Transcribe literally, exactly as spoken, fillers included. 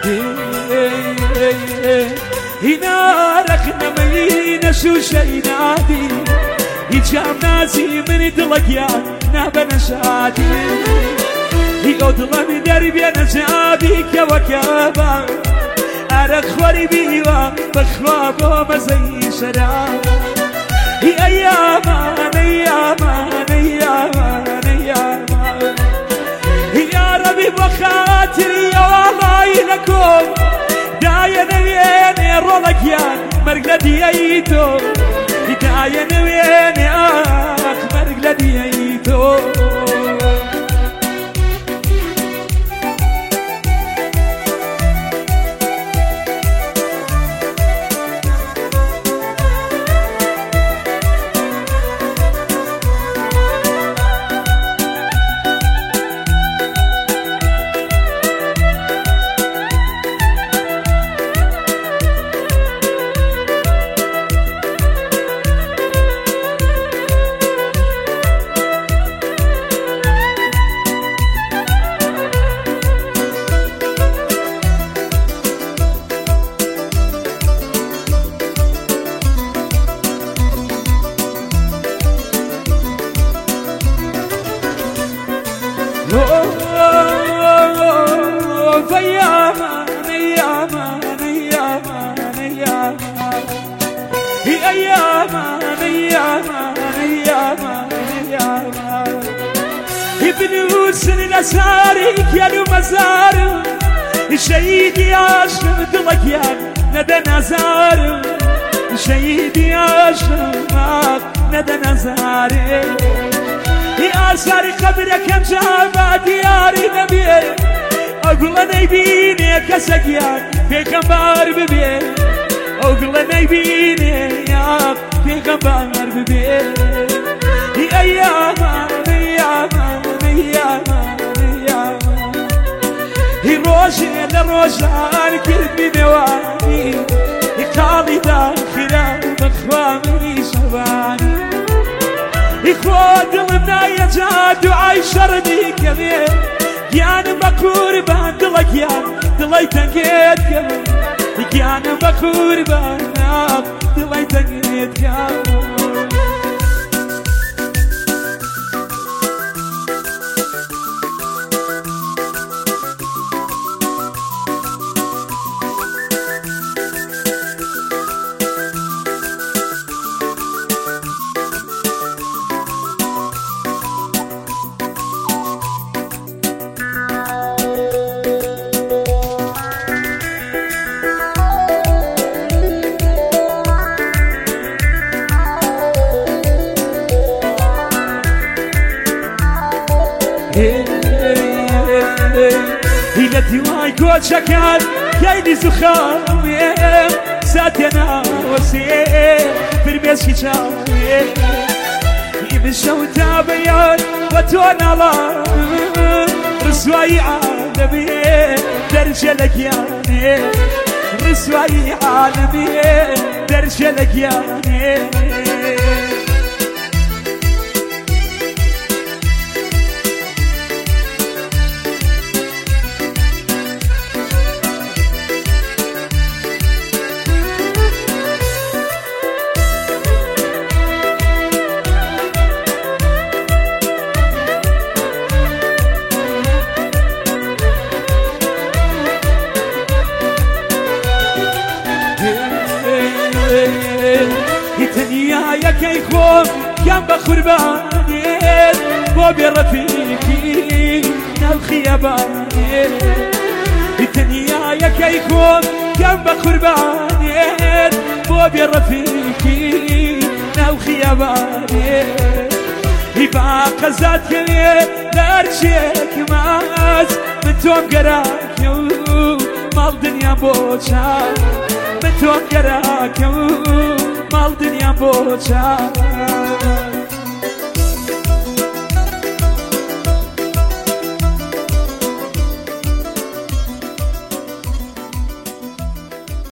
هنا رخنا مين شوشة ينادي يجام ناسي من دلقيان نابنا شادي يقضل من دربي أنا جابيك وكابا أرق خوري بيوا بخوابو مزي شراب هي أيامان أيامان أيامان أيامان يا ربي بخاطري يا والله لكم دايا نويني رولك يا مرقلتي أيتو دايا نويني آخ مرقلتي أيتو بنوسن الأساريك يا لو مزار شهيدي عاشق دلك يا ندى نزار شهيدي عاشق ندى نزار يا أساري قبرك كم جابا دياري نبي أقول نبيني كسكيان في كمبار ببي أقول نبيني يا في كمبار ببي يا أيام هي روشي لروشان كربي بواني قاضي داخلا مخوامي شباني إخوات لنا يجاد وعايش ردي كبير يانا بكور بان دلك يان دلي تنكيت كبير يانا بكور بان دلي تنكيت كبير هي ديواي كل شكل كيدي زخامي ساتنا وسيم برميس كشامي يمشوا تابيان وتوانا الله رسواي عالمي درجة لك يعني رسواي عالمي درجة لك يعني يا كيخون كان بخرباني بوبي رفيقي نال خياباني الدنيا يا كيخون كان بخرباني بوبي رفيقي نال خياباني يبقى قزات كلي لارشيك ماس من توم قراك مال دنيا بوشا من توم قراك مال دنيا بوشا